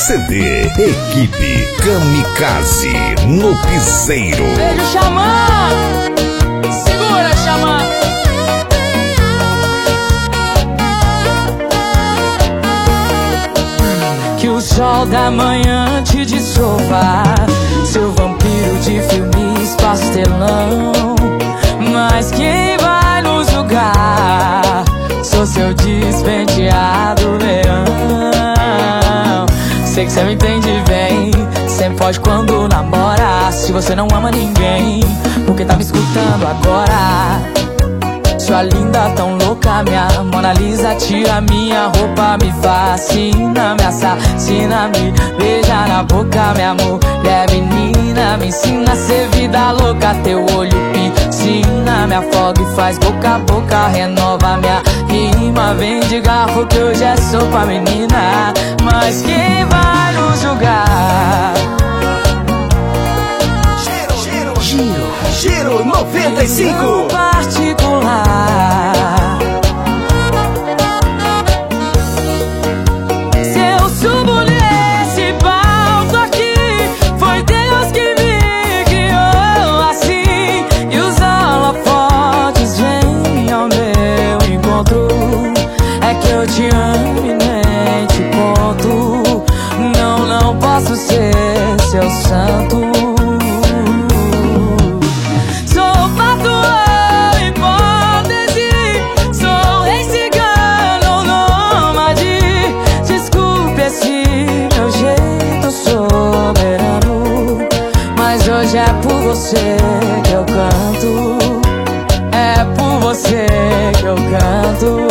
CD. Equipe Kamikaze no piseiro. Beijo, Xamã. Segura, Xamã. Que o sol da manhã te dissolva, seu vampiro de filmes pastelão. Mas quem vai nos julgar? Sou seu despenteado leão. Sei que cê me entende bem, sempre foge quando namora. Se você não ama ninguém, por que tá me escutando agora? Sua linda, tão louca, minha Mona Lisa. Tira minha roupa, me fascina, me assassina, me beija na boca, minha mulher menina. Me ensina a ser vida louca, teu olho piscina, me afoga e faz boca a boca, renova minha rima. Vem de garfo que hoje é sopa, menina. Mas quem vai nos julgar? Giro 95 No particular, se eu subo nesse palco aqui, foi Deus que me criou assim. E os holofotes vêm ao meu encontro. É que eu te amo e nem te conto. Não posso ser seu santo. Hoje é por você que eu canto, é por você que eu canto.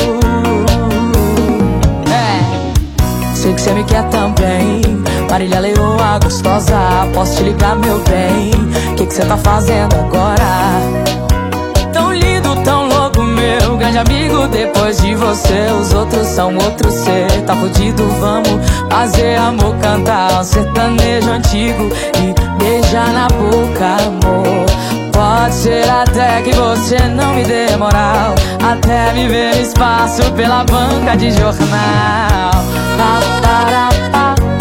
Sei que você me quer também, Marília Leoa gostosa. Posso te ligar, meu bem? Que você tá fazendo agora? Tão lindo, tão louco, meu grande amigo. Depois de você, os outros são outro ser. Tá fudido, vamos fazer amor, cantar um sertanejo antigo e beijar na boca, amor. Pode ser até que você não me dê moral, até me ver no espaço pela banca de jornal. Pa, para, pa.